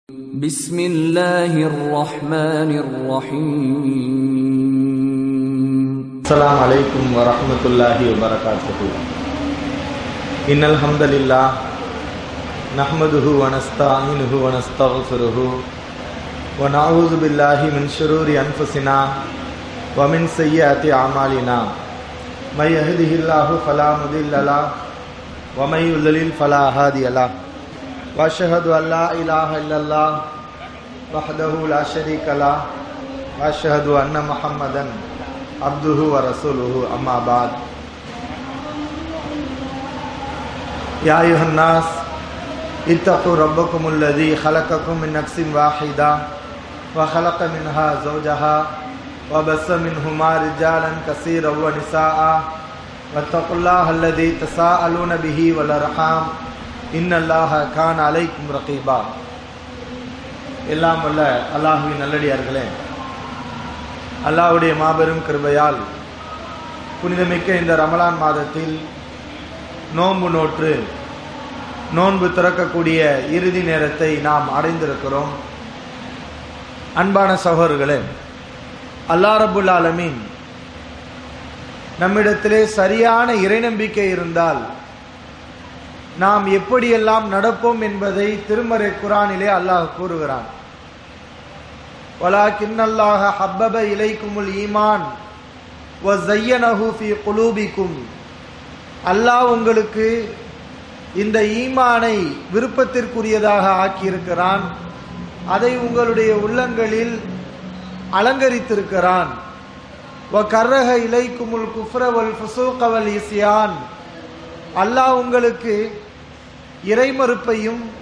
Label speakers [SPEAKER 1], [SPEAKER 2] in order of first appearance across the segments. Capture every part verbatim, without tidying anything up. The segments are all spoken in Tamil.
[SPEAKER 1] بسم الله الرحمن الرحيم.
[SPEAKER 2] السلام عليكم ورحمة الله وبركاته. إن الحمد لله نحمده ونستعينه ونستغفره ونعوذ بالله من شرور أنفسنا ومن سيئات أعمالنا. من يهده الله فلا مضل له ومن يضلل فلا هادي له. وأشهد أن لا إله إلا الله وحده لا شريك له وأشهد أن محمدا عبده ورسوله. أما بعد. يا أيها الناس اتقوا ربكم الذي خلقكم من نفس واحدة وخلق منها زوجها وبث منهما رجالا كثيرا ونساء واتقوا الله الذي تساءلون به والأرحام إن الله كان عليكم رقيبا. எல்லாம் வல்ல அல்லாஹ்வின் நல்லடியார்களே, அல்லாஹ்வுடைய மாபெரும் கிருபையால் புனிதமிக்க இந்த ரமலான் மாதத்தில் நோன்பு நோற்று நோன்பு திறக்கக்கூடிய இறுதி நேரத்தை நாம் அடைந்திருக்கிறோம். அன்பான சகோதரர்களே, அல்லாஹ் ரப்புல் ஆலமீன் நம்மிடத்திலே சரியான இறைநம்பிக்கை இருந்தால் நாம் எப்படியெல்லாம் நடப்போம் என்பதை திருமறை குர்ஆனிலே அல்லாஹ் கூறுகிறான். வலாக்கின்னல்லாஹ ஹப்பப இலைக்குமுல் ஈமான் வஸய்யனஹு ஃபீ குலூபிக்கும். அல்லாஹ் உங்களுக்கு இந்த ஈமானை விருப்பத்திற்குரியதாக ஆக்கியிருக்கிறான், அதை உங்களுடைய உள்ளங்களில் அலங்கரித்திருக்கிறான். வகர்ரஹ இலைக்குமுல் குஃப்ர வல் ஃபுசூக வல் இஸ்யான். அல்லாஹ் உங்களுக்கு இறைமறுப்பையும்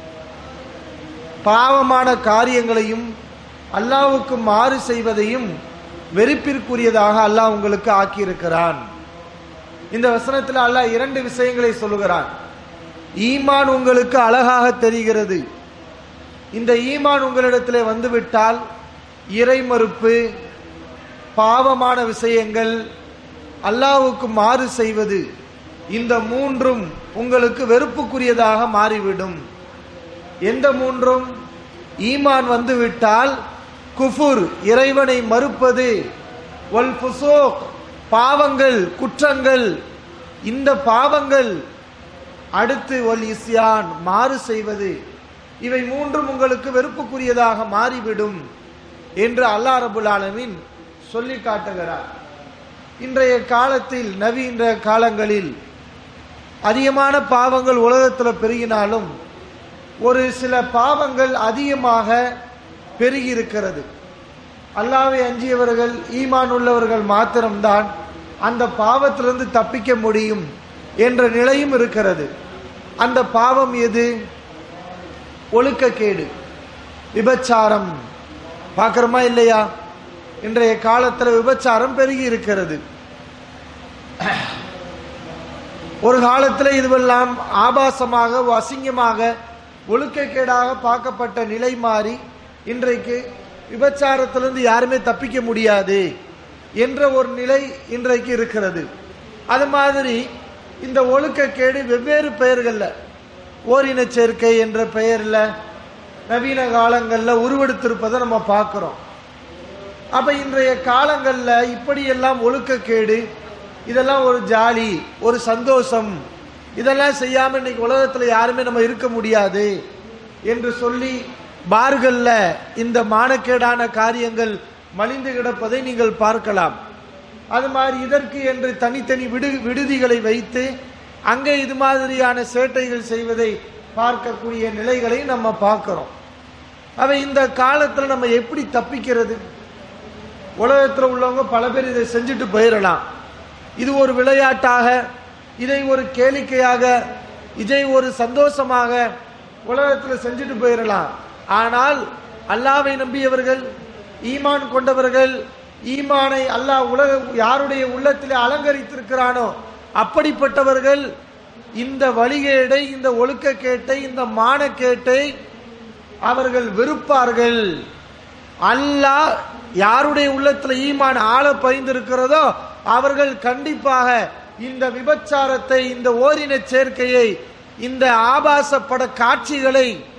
[SPEAKER 2] பாவமான காரியங்களையும் அல்லாஹ்வுக்கு மாறு செய்வதையும் வெறுப்பிற்குரியதாக அல்லாஹ் உங்களுக்கு ஆக்கியிருக்கிறான். இந்த வசனத்தில் அல்லாஹ் இரண்டு விஷயங்களை சொல்லுகிறான். ஈமான் உங்களுக்கு அழகாக தெரிகிறது. இந்த ஈமான் உங்களிடத்திலே வந்துவிட்டால் இறைமறுப்பு, பாவமான விஷயங்கள், அல்லாஹ்வுக்கு மாறு செய்வது, இந்த மூன்றும் உங்களுக்கு வெறுப்புக்குரியதாக மாறிவிடும். எந்த மூன்றும்? ஈமான் வந்துவிட்டால் குஃபுர், இறைவனை மறுப்பது, வல் ஃபுசூக், பாவங்கள், குற்றங்கள், இந்த பாவங்கள், அடுத்து வல் இஸ்யான், மாறு செய்வது, இவை மூன்றும் உங்களுக்கு வெறுப்புக்குரியதாக மாறிவிடும் என்று அல்லாஹ் ரப்புல் ஆலமீன் சொல்லி காட்டுகிறார். இன்றைய காலத்தில், நவீன காலங்களில் அதிகமான பாவங்கள் உலகத்தில் பெருகினாலும் ஒரு சில பாவங்கள் அதிகமாக பெருகி இருக்கிறது. அல்லாஹ்வை அஞ்சியவர்கள், ஈமான் உள்ளவர்கள் மாத்திரம்தான் அந்த பாவத்திலிருந்து தப்பிக்க முடியும் என்ற நிலையும் இருக்கிறது. அந்த பாவம் எது? ஒழுக்கக்கேடு, விபச்சாரம். பார்க்கிறோமா இல்லையா? இன்றைய காலத்தில் விபச்சாரம் பெருகி இருக்கிறது. ஒரு காலத்தில் இதுவெல்லாம் ஆபாசமாக, அசிங்கமாக, ஒழுக்கக்கேடாக பார்க்கப்பட்ட நிலை மாறி இன்றைக்கு விபச்சாரத்திலிருந்து யாருமே தப்பிக்க முடியாது என்ற ஒரு நிலை இன்றைக்கு இருக்கிறது. அது மாதிரி இந்த ஒழுக்கக்கேடு வெவ்வேறு பெயர்களில், ஓரின சேர்க்கை என்ற பெயரில் நவீன காலங்களில் உருவெடுத்திருப்பதை நம்ம பார்க்கிறோம். அப்ப இன்றைய காலங்களில் இப்படியெல்லாம் ஒழுக்கக்கேடு, இதெல்லாம் ஒரு ஜாலி, ஒரு சந்தோஷம், இதெல்லாம் செய்யாம இன்னைக்கு உலகத்துல யாருமே நம்ம இருக்க முடியாது என்று சொல்லி பார்கள்ல இந்த மானக்கேடான காரியங்கள் மலிந்து கிடப்பதை நீங்கள் பார்க்கலாம். அது மாதிரி இதற்கு என்று தனித்தனி விடு விடுதிகளை வைத்து அங்கே இது மாதிரியான சேட்டைகள் செய்வதை பார்க்கக்கூடிய நிலைகளை நம்ம பார்க்கிறோம். அவை இந்த காலத்துல நம்ம எப்படி தப்பிக்கிறது? உலகத்தில் உள்ளவங்க பல பேர் இதை செஞ்சுட்டு போயிடலாம். இது ஒரு விளையாட்டாக, இதை ஒரு கேளிக்கையாக, இதை ஒரு சந்தோஷமாக உலகத்தில் செஞ்சுட்டு போயிடலாம். ஆனால் அல்லாஹ்வை நம்பியவர்கள், ஈமான் கொண்டவர்கள், ஈமானை அல்லாஹ் உலக யாருடைய உள்ளத்திலே அலங்கரித்திருக்கிறானோ அப்படிப்பட்டவர்கள் இந்த வழிகேடை, இந்த ஒழுக்கக்கேட்டை, இந்த மானக்கேட்டை அவர்கள் வெறுப்பார்கள். அல்லாஹ் யாருடைய உள்ளத்துல ஈமான் ஆழ பதிந்திருக்கிறதோ அவர்கள் கண்டிப்பாக இந்த விபச்சாரத்தை, இந்த ஓரின சேர்க்கையை, இந்த ஆபாச பட காட்சிகளை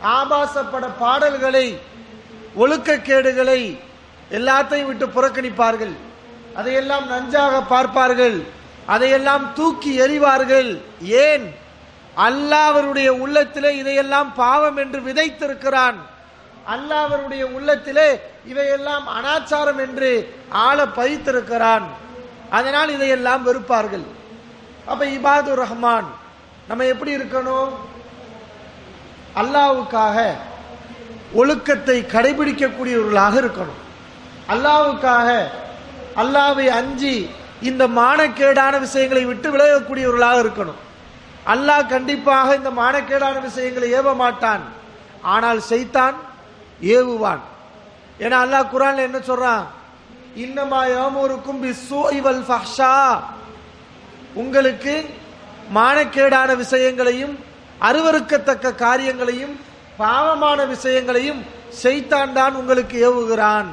[SPEAKER 2] ஆபாசப்பட பாடல்களை, ஒழுக்கக்கேடுகளை எல்லாத்தையும் விட்டு புறக்கணிப்பார்கள். அதையெல்லாம் நஞ்சாக பார்ப்பார்கள், அதையெல்லாம் தூக்கி எறிவார்கள். ஏன்? அல்லாஹ் அவருடைய உள்ளத்திலே இதையெல்லாம் பாவம் என்று விதைத்திருக்கிறான். அல்லாஹ் அவருடைய உள்ளத்திலே இவையெல்லாம் அனாச்சாரம் என்று ஆள பதித்திருக்கிறான். அதனால் இதையெல்லாம் வெறுப்பார்கள். அப்ப இபாதுர் ரஹ்மான் நம்ம எப்படி இருக்கணும்? அல்லாஹ்வுக்காக ஒழுக்கத்தை கடைபிடிக்கக்கூடியவர்களாக இருக்கணும். அல்லாஹ்வுக்காக அல்லாஹ்வை அஞ்சி இந்த மானக்கேடான விஷயங்களை விட்டு விலகக்கூடியவர்களாக இருக்கணும். அல்லாஹ் கண்டிப்பாக இந்த மானக்கேடான விஷயங்களை ஏவ மாட்டான், ஆனால் ஷைத்தான் ஏவுவான். ஏன்னா அல்லாஹ் குர்ஆன்ல என்ன சொல்றான்? இன்னமா யஅமுருக்கும் பிஸ்ஸூஇ வல் ஃபஹ்ஷா, உங்களுக்கு மானக்கேடான விஷயங்களையும் அருவருக்கத்தக்க காரியங்களையும் பாவமான விஷயங்களையும் ஷைத்தான் தான் உங்களுக்கு ஏவுகிறான்.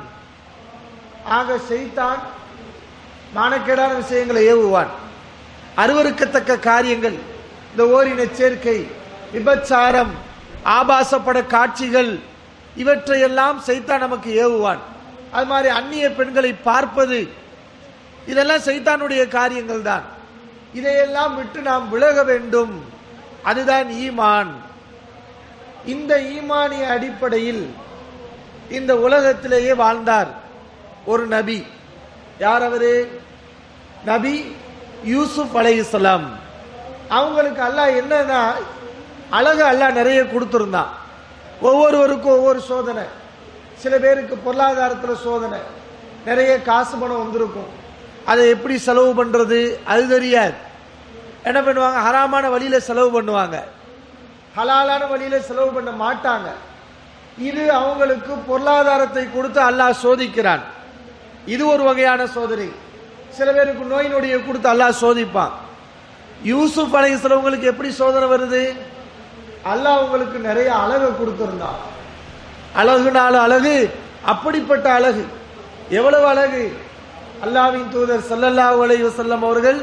[SPEAKER 2] ஆக ஷைத்தான் மானக்கேடான விஷயங்களை ஏவுவான். அருவருக்கத்தக்க காரியங்கள், இந்த ஓரின சேர்க்கை, விபச்சாரம், ஆபாசப்பட காட்சிகள், இவற்றையெல்லாம் ஷைத்தான் நமக்கு ஏவுவான். அது மாதிரி அந்நிய பெண்களை பார்ப்பது, இதெல்லாம் ஷைத்தானுடைய காரியங்கள் தான். இதையெல்லாம் விட்டு நாம் விலக வேண்டும். அதுதான் ஈமான். இந்த ஈமானிய அடிப்படையில் இந்த உலகத்திலேயே வாழ்ந்தார் ஒரு நபி. யார் அவரு? நபி யூசுப் அலைஹிஸ்ஸலாம். அவங்களுக்கு அல்லாஹ் என்னன்னா அழகு அல்லாஹ் நிறைய கொடுத்திருந்தான். ஒவ்வொருவருக்கும் ஒவ்வொரு சோதனை. சில பேருக்கு பொருளாதாரத்தில் சோதனை, நிறைய காசு பணம் வந்திருக்கும், அதை எப்படி செலவு பண்றது அது தெரியாது. என்ன பண்ணுவாங்க? ஹராமான வழியில செலவு பண்ணுவாங்க, ஹலாலான வழியில செலவு பண்ண மாட்டாங்க. இது அவங்களுக்கு பொருளாதாரத்தை கொடுத்து அல்லாஹ் சோதிக்கிறான். இது ஒரு வகையான சோதனை. சில பேருக்கு நோய் நொடியை கொடுத்து அல்லாஹ் சோதிப்பான். யூசுப் அலைஹிஸ்ஸலாமுக்கு எப்படி சோதனை வருது? அல்லாஹ் உங்களுக்கு நிறைய அழகு கொடுத்திருந்தான். அழகுனாலும் அழகு, அப்படிப்பட்ட அழகு. எவ்வளவு அழகு! அல்லாஹ்வின் தூதர் ஸல்லல்லாஹு அலைஹி வஸல்லம் அவர்கள்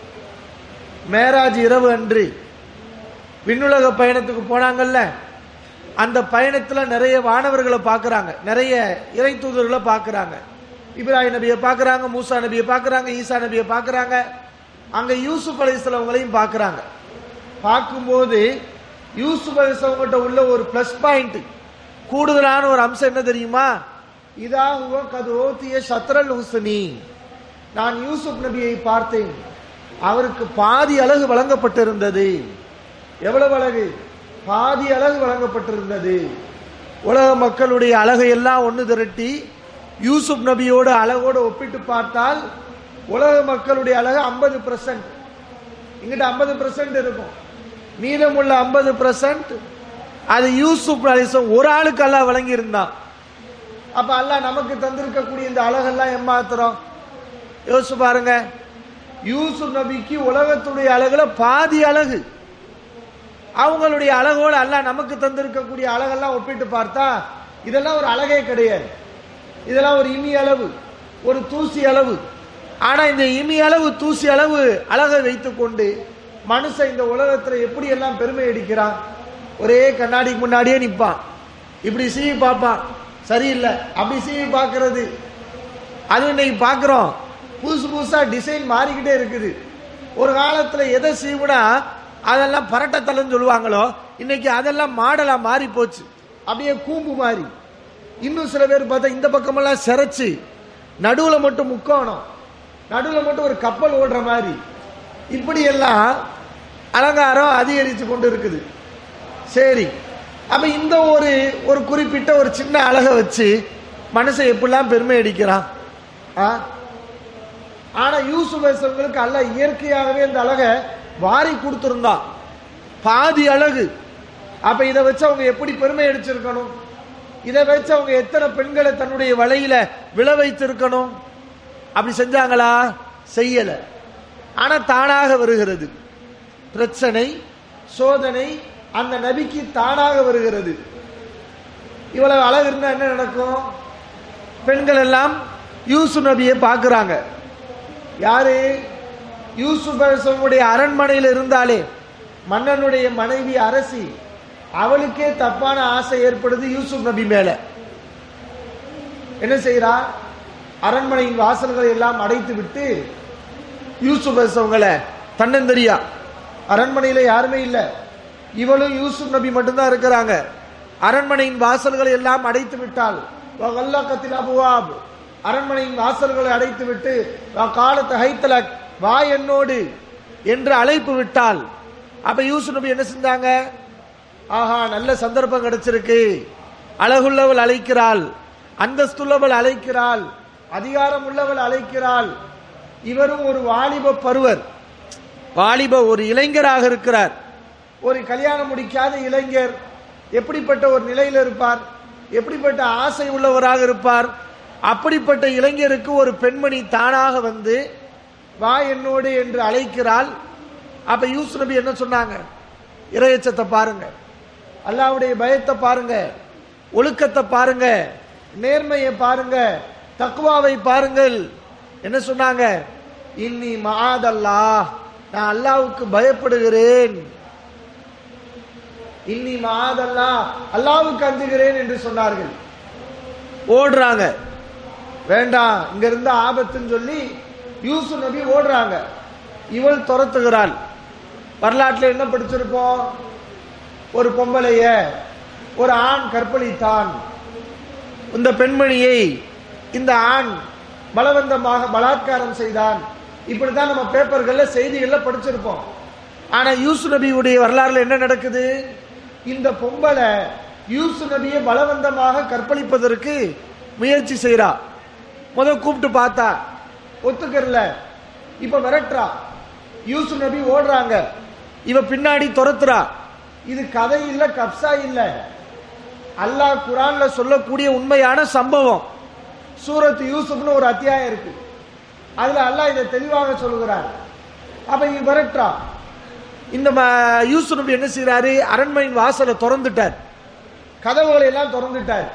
[SPEAKER 2] மேராஜ் இரவு அன்று விண்ணுலக பயணத்துக்கு போனாங்கல்ல, அந்த பயணத்துல நிறைய வானவர்களை பார்க்கறாங்க, நிறைய இறை தூதர்களை பார்க்கறாங்க. இப்ராஹிம் நபியை பார்க்கறாங்க, மூசா நபியை பார்க்கறாங்க, ஈசா நபியை பார்க்கறாங்க, அங்க யூசுப் அலைஹிஸ்ஸலாம் அவங்களையும் பார்க்கறாங்க. பார்க்கும்போது யூசுப் அலைஹிஸ்ஸலாம் கிட்ட உள்ள ஒரு பிளஸ் பாயிண்ட், கூடுதலான ஒரு அம்சம் என்ன தெரியுமா? இதா ஹுவ கத் ஊதிய ஷத்ரல் ஹுஸ்னி, நான் யூசுப் நபியை பார்த்தேன், அவருக்கு பாதி அழகு வழங்கப்பட்டிருந்தது. எவ்வளவு அழகு! பாதி அழகு வழங்கப்பட்டிருந்தது. உலக மக்களுடைய அழகை எல்லாம் ஒன்று திரட்டி யூசுப் நபியோட அழகோடு ஒப்பிட்டு பார்த்தால் உலக மக்களுடைய அழகு ஐம்பது பெர்சென்ட், இங்கிட்ட ஐம்பது பெர்சென்ட் இருக்கும். மீதமுள்ள ஐம்பது பெர்சென்ட் அது யூசுப் அலைஹிஸ்ஸலாம் ஒரு ஆளுக்கு அல்லாஹ் வழங்கி இருந்தான். அப்ப அல்லாஹ் நமக்கு தந்திருக்கக்கூடிய இந்த அழகெல்லாம் ஏமாத்திரம். யோசிச்சு பாருங்க, யூசுப் நபிக்கு உலகத்துடைய அழகுல பாதி அழகு, அவங்களுடைய அழகோடு அல்லாஹ் நமக்கு தந்திருக்கக்கூடிய அழகெல்லாம் ஒப்பிட்டு பார்த்தா இதெல்லாம் ஒரு அழகே கிடையாது. இதெல்லாம் ஒரு இமி அளவு, ஒரு தூசி அளவு. ஆனா இந்த இமி அளவு, தூசி அளவு அழகை வைத்துக் கொண்டு மனுஷன் இந்த உலகத்துல எப்படி எல்லாம் பெருமை அடிக்கிறான். ஒரே கண்ணாடிக்கு முன்னாடியே நிற்பான், இப்படி சீவி பார்ப்பான், சரியில்லை, அப்படி சீவி பார்க்கறது. அது இன்னைக்கு பார்க்கிறோம், புதுசு புதுசா டிசைன் மாறிக்கிட்டே இருக்குது. ஒரு காலத்துல எதை சீவுனா அதெல்லாம் பரட்டத்தலன்னு சொல்லுவாங்களோ, இன்னைக்கு அதெல்லாம் மாடலா மாறி போச்சு, அப்படியே கூம்பு மாறி. இன்னும் சில பேர் பார்த்தா இந்த பக்கமெல்லாம் சிரைச்சு நடுவுல மட்டும் முக்கோணம், நடுவுல மட்டும் ஒரு கப்பல் ஓடுற மாதிரி, இப்படி எல்லாம் அலங்காரம் அதிகரித்து கொண்டு இருக்குது. சரி, அப்ப இந்த ஒரு ஒரு குறிப்பிட்ட ஒரு சின்ன அழகை வச்சு மனுஷன் எப்படிலாம் பெருமை அடிக்கிறான். ஆனா யூசுப் அலைஹிஸ்ஸலாமுக்கு அல்லாஹ் இயற்கையாகவே இந்த அழகை வாரி கொடுத்திருந்தான், பாதி அழகு. அப்ப இதை வச்சு அவங்க எப்படி பெருமை அடிச்சிருக்கணும்? இதை வச்சு அவங்க எத்தனை பெண்களை தன்னுடைய வலையில விழ வைத்திருக்கணும்? அப்படி செஞ்சாங்களா? செய்யல. ஆனா தானாக வருகிறது பிரச்சனை, சோதனை, அந்த நபிக்கு தானாக வருகிறது. இவ்வளவு அழகு இருந்தா என்ன நடக்கும்? பெண்கள் எல்லாம் யூசுப் நபியை பார்க்கிறாங்க. யாரு? யூசுப் அலைஹிஸ்ஸலாமுடைய அரண்மனையில் இருந்தாலே, மன்னனுடைய மனைவி அரசி, அவளுக்கே தப்பான ஆசை ஏற்படுது யூசுப் நபி மேல. என்ன செய்யறா? அரண்மனையின் வாசல்களை எல்லாம் அடைத்து விட்டு யூசுப் அவங்களை தன்னந்தரியா, அரண்மனையில யாருமே இல்ல, இவளும் யூசுப் நபி மட்டும்தான் இருக்கிறாங்க. அரண்மனையின் வாசல்களை எல்லாம் அடைத்து விட்டால், அரண்மனையின் வாசல்களை அடைத்து விட்டு காலத்தை ஹைத்தலக், வா என்னோடு என்று அழைப்பு விட்டால், அப்ப யூசுப் நபி என்ன செஞ்சாங்க? ஆஹா, நல்ல சந்தர்ப்பம் கிடைச்சிருக்கு, அழகுள்ளவள் அழைக்கிறாள், அந்தஸ்துள்ளவள் அழைக்கிறாள், அதிகாரம் உள்ளவள் அழைக்கிறாள். இவரும் ஒரு வாலிப பருவர், வாலிப ஒரு இளைஞராக இருக்கிறார். ஒரு கல்யாணம் முடிக்காத இளைஞர் எப்படிப்பட்ட ஒரு நிலையில் இருப்பார், எப்படிப்பட்ட ஆசை உள்ளவராக இருப்பார். அப்படிப்பட்ட இளைஞருக்கு ஒரு பெண்மணி தானாக வந்து வா என்னோடு என்று அழைக்கிறாள். அப்ப யூசுப் நபி என்ன சொன்னாங்க? இறையச்சத்தை பாருங்க, அல்லாஹ்வுடைய பயத்தை பாருங்க, ஒழுக்கத்தை பாருங்க, நேர்மையை பாருங்க, தக்வாவை பாருங்கள். என்ன சொன்னாங்க? இன்னி மஆதல்லாஹ், நான் அல்லாஹ்வுக்கு பயப்படுகிறேன், இன்னி மஆதல்லாஹ், அல்லாஹ்வுக்கு அஞ்சுகிறேன் என்று சொன்னார்கள். ஓடுறாங்க, வேண்டாம் இங்க இருந்த ஆபத்துன்னு சொல்லி யூசுப் நபி ஓடுறாங்க. இவள் துரத்துகிறாள். வரலாற்றில் என்ன படிச்சிருப்போம்? ஒரு பொம்பளைய ஒரு ஆண் கற்பழித்தான், இந்த பெண்மணியை இந்த ஆண் பலவந்தமாக பலாத்காரம் செய்தான். இப்படிதான் நம்ம பேப்பர்கள்ல செய்திகள்ல படிச்சிருப்போம். ஆனா யூசுப் நபியுடைய வரலாறுல என்ன நடக்குது? இந்த பொம்பளை யூசுப் நபியை பலவந்தமாக கற்பழிப்பதற்கு முயற்சி செய்யறா. முதல் கூப்பிட்டு பார்த்தா ஒத்துக்கறல, இப்ப விரட்டுறா. யூசுப் நபி ஓடுறாங்க, இவ பின்னாடி துரத்துறா. இது கதை இல்ல, கப்சா இல்ல, அல்லாஹ் குர்ஆன்ல சொல்லக்கூடிய உண்மையான சம்பவம். சூரத் யூசுப்னு ஒரு அத்தியாயம் இருக்கு, அதுல அல்லாஹ் இதை தெளிவாக சொல்லுகிறார். அப்ப இவ விரட்டுறா. இந்த யூசுப் நபி என்ன செய்யறாரு? அரண்மனையின் வாசலை திறந்துட்டார், கதவுகளை எல்லாம் திறந்துட்டார்.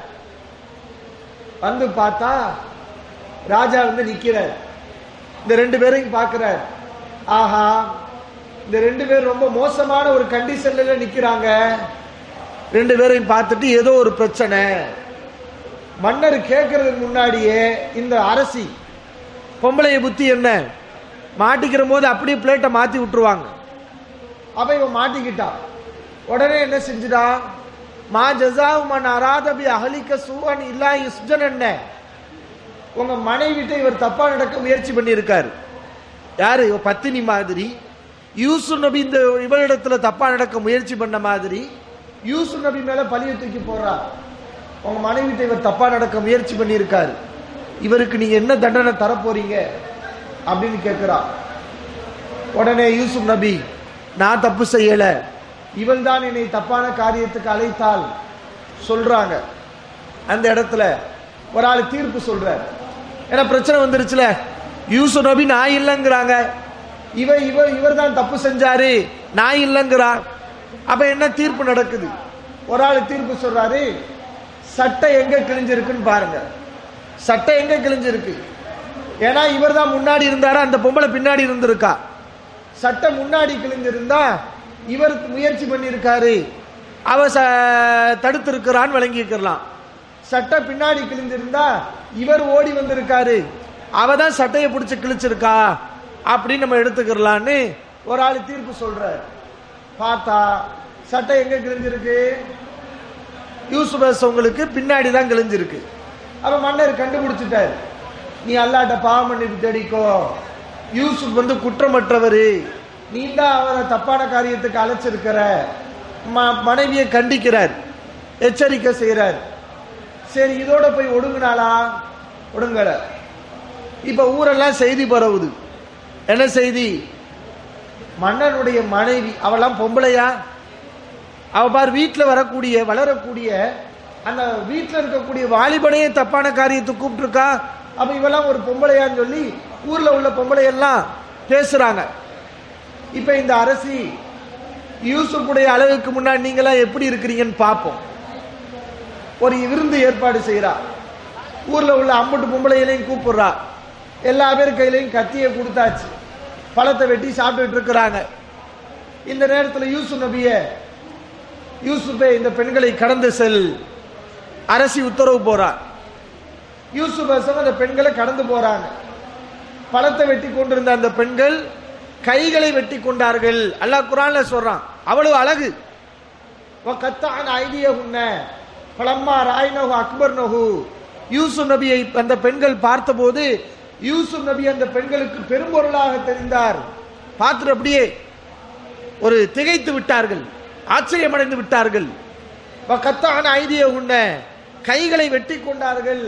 [SPEAKER 2] வந்து பார்த்தா ராஜா வந்து நிக்கிறார். இந்த ரெண்டு பேரையும் பார்க்கிறார். ஆஹா, இந்த ரெண்டு பேரும் ரொம்ப மோசமான ஒரு கண்டிஷன்ல நிக்கிறாங்க. ரெண்டு பேரையும் பார்த்துட்டு ஏதோ ஒரு பிரச்சனை. மன்னர் கேட்கறதுக்கு முன்னாடியே இந்த அரசி பொம்பளைய புத்தி என்ன, மாட்டிக்கிற போது அப்படியே பிளேட்டை மாத்தி விட்டுருவாங்க. அப்ப இவன் மாட்டிக்கிட்டா. உடனே என்ன செஞ்சுடா? மா ஜஸாஉ மன் அராத பி அஹ்லிக சூஅன் இல்லா யுஸ்ஜன், என்ன உங்க மனைவிட்ட இவர் தப்பா நடக்க முயற்சி பண்ணி இருக்காரு. யாரு? பத்தினி மாதிரி. யூசுப் நபி இந்த இவரிடத்துல தப்பா நடக்க முயற்சி பண்ண மாதிரி யூசுப் நபி மேல பழிய தூக்கி போடுறா. உங்க மனைவிட்ட இவர் தப்பா நடக்க முயற்சி பண்ணி இருக்காரு, இவருக்கு நீங்க என்ன தண்டனை தர போறீங்க அப்படின்னு கேட்கிறா. உடனே யூசுப் நபி, நான் தப்பு செய்யல, இவள் தான் என்னை தப்பான காரியத்துக்கு அழைத்தால் சொல்றாங்க. அந்த இடத்துல ஒரு ஆள் தீர்ப்பு சொல்றார். ஏன்னா பிரச்சனை வந்துருச்சுல, யூசுப் நபி நான் இல்லைங்கிறாங்க, இவ இவ இவர் தான் தப்பு செஞ்சாரு நான் இல்லைங்கிறார். அப்ப என்ன தீர்ப்பு நடக்குது? ஒரு ஆள் தீர்ப்பு சொல்றாரு, சட்டை எங்க கிழிஞ்சிருக்குன்னு பாருங்க. சட்டை எங்க கிழிஞ்சிருக்கு? ஏன்னா இவர் தான் முன்னாடி இருந்தாரு, அந்த பொம்பளை பின்னாடி இருந்திருக்கா. சட்டை முன்னாடி கிழிஞ்சிருந்தா இவர் முயற்சி பண்ணியிருக்காரு, அவ தடுத்திருக்கிறான்னு விளங்கிக்கலாம். சட்டை பின்னாடி கிழிஞ்சிருந்தா இவர் ஓடி வந்திருக்காரு, அவ தான் சட்டையை பிடிச்சு கிழிச்சிருக்கா அப்படின்னு நம்ம எடுத்துக்கலான்னு ஒரு ஆள் தீர்ப்பு சொல்ற. பார்த்தா சட்டை எங்க கிழிஞ்சிருக்கு? யூசுப் அவங்களுக்கு பின்னாடி தான் கிழிஞ்சிருக்கு. அப்ப மன்னர் கண்டுபிடிச்சிட்டார், நீ அல்லாட்ட பாவம் மன்னிப்பு தேடிக்கோ, யூசுப் வந்து குற்றமற்றவர், நீ தான் அவரை தப்பான காரியத்துக்கு அழைச்சிருக்கிற. மனைவியை கண்டிக்கிறார், எச்சரிக்கை செய்யறார். சரி, இதோட போய் ஒடுங்கினாளா? ஒடுங்கல. இப்ப ஊரெல்லாம் செய்தி பரவுது. என்ன செய்தி? மன்னனுடைய மனைவி, அவெல்லாம் பொம்பளையா? அவ பார் வீட்டில் வரக்கூடிய வளரக்கூடிய அந்த வீட்டில் இருக்கக்கூடிய வாலிபனையே தப்பான காரியத்துக்கு கூப்பிட்டு இருக்கா. அப்ப இவெல்லாம் ஒரு பொம்பளையான்னு சொல்லி ஊர்ல உள்ள பொம்பளையெல்லாம் பேசுறாங்க. இப்ப இந்த அரசி யூசுப்புடைய அளவுக்கு முன்னாடி நீங்களாம் எப்படி இருக்கிறீங்கன்னு பார்ப்போம். ஒரு விருந்து ஏற்பாடு செய்யறா. ஊர்ல உள்ள அம்பட்டு பொம்பளைகளையும் கூப்பிடுறா. எல்லா பேர் கையிலையும் கத்தியை கொடுத்தாச்சு, பழத்தை வெட்டி சாப்பிட்டுட்டு இருக்கிறாங்க. இந்த நேரத்தில் யூசுப் நபிய யூசுஃபே இந்த பெண்களை கடந்து செல், அரசி உத்தரவு போறார். யூசுப் அந்த பெண்களை கடந்து போறாங்க. பழத்தை வெட்டி கொண்டிருந்த அந்த பெண்கள் கைகளை வெட்டி கொண்டார்கள். அல்லாஹ் குர்ஆன்ல சொல்றான், அவ்வளவு அழகு. யூசுப் நபியை அந்த பெண்கள் பார்த்தபோது யூசுப் நபி அந்த பெண்களுக்கு பெரும்பொருளாக தெரிந்தார். பார்த்து அப்படியே ஒரு திகைத்து விட்டார்கள், ஆச்சரியமடைந்து விட்டார்கள். கைகளை வெட்டி கொண்டார்கள்.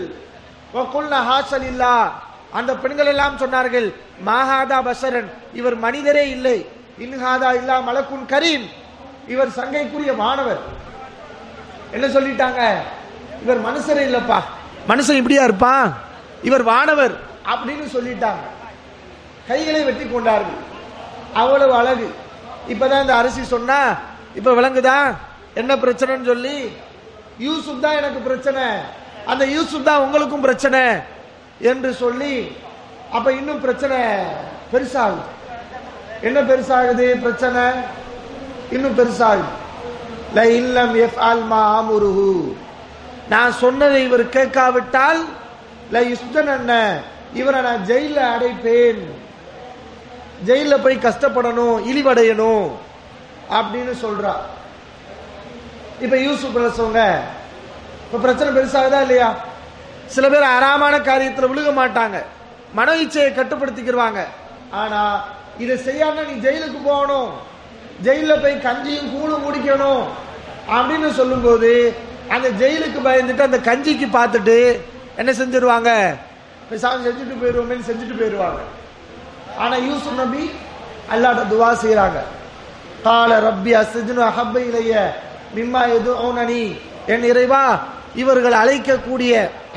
[SPEAKER 2] அந்த பெண்கள் எல்லாம் சொன்னார்கள், மாஹாதா பசரன், இவர் மனிதரே இல்லை, இன்ஹாதா இல்லா மலக்குன் கரீம், இவர் சங்கைக்குரிய மாணவர். என்ன சொல்லிட்டாங்க, இவர் மனுஷரே இல்லப்பா, மனுஷன் இப்படியா இருப்பான், இவர் வானவர் அப்படின்னு சொல்லிட்டாங்க. கைகளை வெட்டி கொண்டார்கள். அவ்வளவு அழகு. இப்பதான் இந்த அரசி சொன்னா, இப்ப விளங்குதா என்ன பிரச்சனைன்னு சொல்லி, யூசுப் தான் எனக்கு பிரச்சனை, அந்த யூசுப் தான் உங்களுக்கும் பிரச்சனை என்று சொல்லி, அப்ப இன்னும் பிரச்சனை பெருசாகுது. என்ன பெருசாகுது பிரச்சனை? இன்னும் பெருசாகுது. நான் சொன்னதை இவர் கேட்காவிட்டால் இவரை நான் ஜெயில அடைப்பேன், ஜெயில போய் கஷ்டப்படணும், இழிவடையணும் அப்படின்னு சொல்றா. இப்ப யூசுப் சொல்லுங்க, இப்ப பிரச்சனை பெருசாகுதா இல்லையா? சில பேர் ஆறாமான காரியத்தில் விழுக மாட்டாங்க, மன இச்சையை கட்டுப்படுத்திக்கிறாங்க. ஆனா இதை செய்யாம நீ ஜெயிலுக்கு போகணும், ஜெயில போய் கஞ்சியும் கூழும் முடிக்கணும் அப்படின்னு சொல்லும் போது அந்த ஜெயிலுக்கு பயந்துட்டு அந்த கஞ்சிக்கு பார்த்துட்டு என்ன செஞ்சிருவாங்க, செஞ்சுட்டு போயிருவோமே செஞ்சுட்டு போயிருவாங்க. ஆனா யூசுப் நபி அல்லாஹ்ட்ட துவா செய்யறாங்க. கால ரப்பி அஸ்ஜினு அஹப்ப இலைய மிம்மா யதுஊனனி, என் இறைவா இவர்கள் அழைக்கக்கூடிய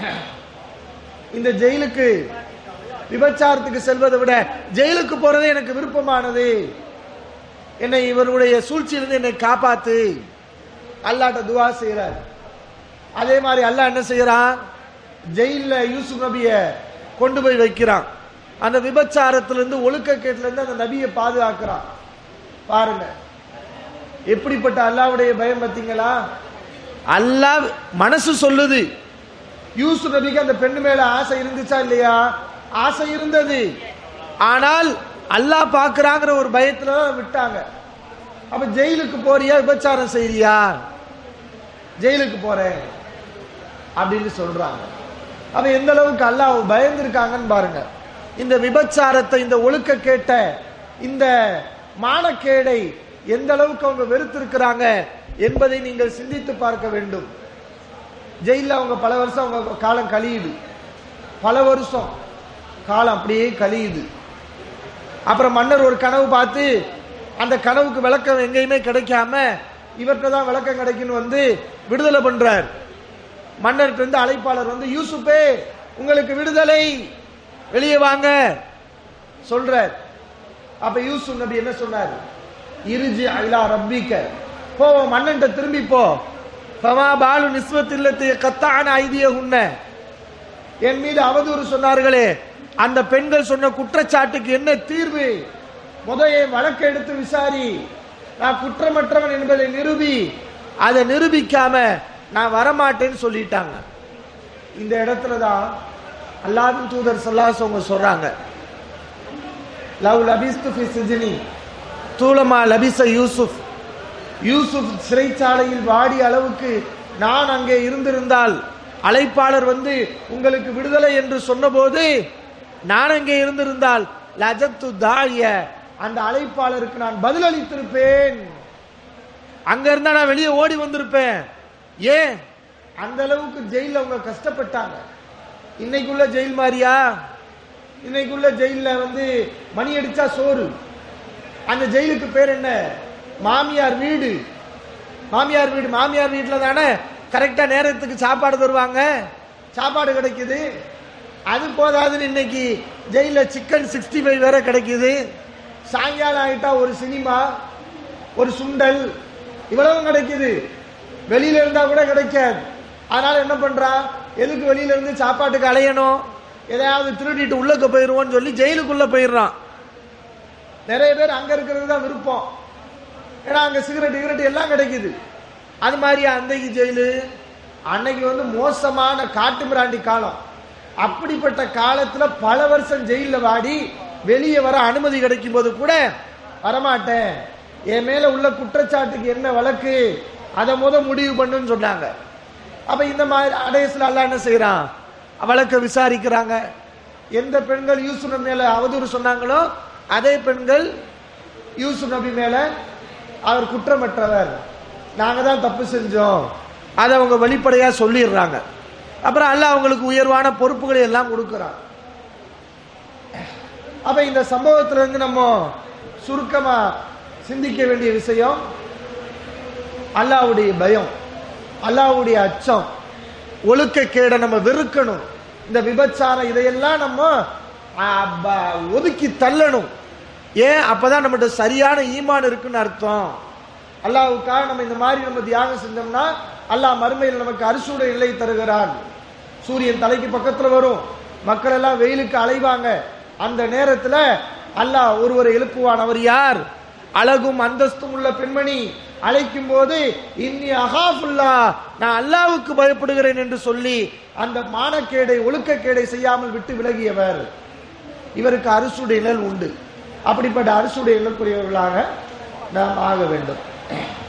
[SPEAKER 2] இந்த ஜெயிலுக்கு, விபச்சாரத்துக்கு செல்வதை விட ஜெயிலுக்கு போறதே எனக்கு விருப்பமானது, என்னை இவருடைய சூழ்ச்சியிலிருந்து என்னை காப்பாத்து அல்லாஹ்ட்ட துவா செய்யறார். அதே மாதிரி அல்லாஹ் என்ன செய்யறான், ஜெயில யூசுப் நபிய கொண்டு போய் வைக்கிறான். அந்த விபச்சாரத்திலிருந்து ஒழுக்கக்கேட்டிலிருந்து அந்த நபியை பாதுகாக்கிறான். பாருங்க எப்படிப்பட்ட அல்லாஹ்வுடைய பயம் பார்த்தீங்களா? அல்லாஹ் மனசு சொல்லுது, யூசுப் நபிக்கு அந்த பெண்ணு மேல ஆசை இருந்துச்சா இல்லையா? ஆசை இருந்தது. ஆனால் அல்லாஹ் பார்க்கறாங்கிற ஒரு பயத்துல விட்டாங்க. அப்ப ஜெயிலுக்கு போறியா, விபச்சாரம் செய்யறியா? ஜெயிலுக்கு போறேன் அப்படின்னு சொல்றாங்க. அப்ப எந்த அளவுக்கு அல்லாஹ் பயந்துருக்காங்கன்னு பாருங்க. இந்த விபச்சாரத்தை, இந்த ஒழுக்க கேட்ட இந்த மானக்கேடை எந்த அளவுக்கு அவங்க வெறுத்திருக்கிறாங்க என்பதை நீங்கள் சிந்தித்து பார்க்க வேண்டும். ஜெயில அவங்க பல வருஷம் அவங்க காலம் கழியுது, பல வருஷம் காலம் அப்படியே கழியுது. அப்புறம் மன்னர் ஒரு கனவு பார்த்து அந்த கனவுக்கு விளக்கம் எங்கேயுமே கிடைக்காம இவர்கிட்ட தான் விளக்கம் கிடைக்குன்னு வந்து விடுதலை பண்றார். மன்னர்கிட்ட இருந்து அழைப்பாளர் வந்து, யூசுப்பே உங்களுக்கு விடுதலை, வெளியே வாங்க சொல்றார். அப்ப யூசுப் நபி என்ன சொன்னார், இருஜி இலா ரப்பிக, போ மன்னன்ட்ட திரும்பி போ. ஃபமா பாலு நிஸ்வத்தில்லத்தி கத்தான ஐதியஹுன்ன, என் மீது அவதூறு சொன்னார்களே அந்த பெண்கள் சொன்ன குற்றச்சாட்டுக்கு என்ன தீர்வு? முதலையை வழக்கு எடுத்து விசாரி, நான் குற்றமற்றவன் என்பதை நிரூபி. அதை நிரூபிக்காம நான் வரமாட்டேன்னு சொல்லிட்டாங்க. இந்த இடத்துலதான் அல்லாஹ்வின் தூதர் ஸல்லல்லாஹு அலைஹி வஸல்லம் சொல்றாங்க, லவ் லபிஸ்து ஃபி சிஜ்னி தூலமா லபிஸ யூசுப், யூசுப் சிறைச்சாலையில் வாடிய அளவுக்கு நான் அங்கே இருந்திருந்தால், அழைப்பாளர் வந்து உங்களுக்கு விடுதலை என்று சொன்னபோது நான் அங்கே இருந்திருந்தால், லஜத்து தாய, அந்த அழைப்பாளருக்கு நான் பதில் அளித்திருப்பேன். அங்க இருந்தா நான் வெளியே ஓடி வந்திருப்பேன். ஏன் அந்த அளவுக்கு ஜெயில அவங்க கஷ்டப்பட்டாங்க. இன்னைக்குள்ள ஜெயில் மாதிரியா? இன்னைக்குள்ள ஜெயில வந்து மணி அடிச்சா சோறு. அந்த ஜெயிலுக்கு பேர் என்ன? மாமியார் வீடு. மாமியார் வீடு மாமியார் வீட்டுல தானே கரெக்டா நேரத்துக்கு சாப்பாடு தருவாங்க, சாப்பாடு கிடைக்குது. அது போதாதுன்னு இன்னைக்கு ஜெயில சிக்கன் சிக்ஸ்டி ஃபைவ் வேற கிடைக்குது. சாயங்காலம் ஆகிட்டா ஒரு சினிமா, ஒரு சுண்டல், இவ்வளவு கிடைக்குது. வெளியில இருந்தா கூட கிடைக்காது. அதனால என்ன பண்றா, எதுக்கு வெளியில இருந்து சாப்பாட்டுக்கு அலையணும், எதையாவது திருடிட்டு உள்ளக்க போயிருவோம்னு சொல்லி ஜெயிலுக்குள்ள போயிடுறான். நிறைய பேர் அங்க இருக்கிறது தான் விருப்பம். ஏன்னா அங்க சிகரெட் கிகரெட் எல்லாம் கிடைக்குது. அது மாதிரி அன்னைக்கு ஜெயிலு அன்னைக்கு வந்து மோசமான காட்டு மிராண்டி காலம். அப்படிப்பட்ட காலத்துல பல வருஷம் ஜெயில வாடி வெளியே வர அனுமதி கிடைக்கும் போது கூட வரமாட்டேன், என் மேல உள்ள குற்றச்சாட்டுக்கு என்ன வழக்கு அதை முத முடிவு பண்ணுன்னு சொன்னாங்க. அப்ப இந்த மாதிரி அடையசில் அல்லாஹ் என்ன செய்யறான், வழக்கை விசாரிக்கிறாங்க. எந்த பெண்கள் யூசுப் நபி மேல அவதூறு சொன்னாங்களோ அதே பெண்கள் யூசுப் நபி மேல அவர் குற்றமற்றவர், நாங்க தான் தப்பு செஞ்சோம், அதை அவங்க வெளிப்படையா சொல்லிடுறாங்க. அப்புறம் அல்லாஹ் அவங்களுக்கு உயர்வான பொறுப்புகளை எல்லாம் கொடுக்கிறான். அப்ப இந்த சம்பவத்துல இருந்து நம்ம சுருக்கமா சிந்திக்க வேண்டிய விஷயம், அல்லாஹ்வுடைய பயம், அல்லாஹ்வுடைய அச்சம், ஒழுக்கக்கேடை நம்ம வெறுக்கணும். இந்த விபச்சாரம் இதையெல்லாம் நம்ம ஒதுக்கி தள்ளணும். ஏன்? அப்பதான் நம்மகிட்ட சரியான ஈமான் இருக்குன்னு அர்த்தம். அல்லாஹ்வுக்காக நம்ம இந்த மாதிரி நம்ம தியாகம் செஞ்சோம்னா அல்லாஹ் மறுமையில் நமக்கு அரிசுடைய நிலை தருகிறான். சூரியன் தலைக்கு பக்கத்துல வரும், மக்கள் எல்லாம் வெயிலுக்கு அலைவாங்க. அந்த நேரத்துல அல்லாஹ் ஒருவரை எழுப்புவான். அவர் யார்? அழகும் அந்தஸ்தும் உள்ள பெண்மணி. அழைக்கும் போது இன்னி அகாஃபுல்லா, நான் அல்லாஹ்வுக்கு பயப்படுகிறேன் என்று சொல்லி அந்த மானக்கேடை ஒழுக்கக்கேடை செய்யாமல் விட்டு விலகியவர். இவருக்கு அரிசுடைய நிழல் உண்டு. அப்படிப்பட்ட அரிசுடைய நிழலுக்குரியவர்களாக நாம் ஆக வேண்டும்.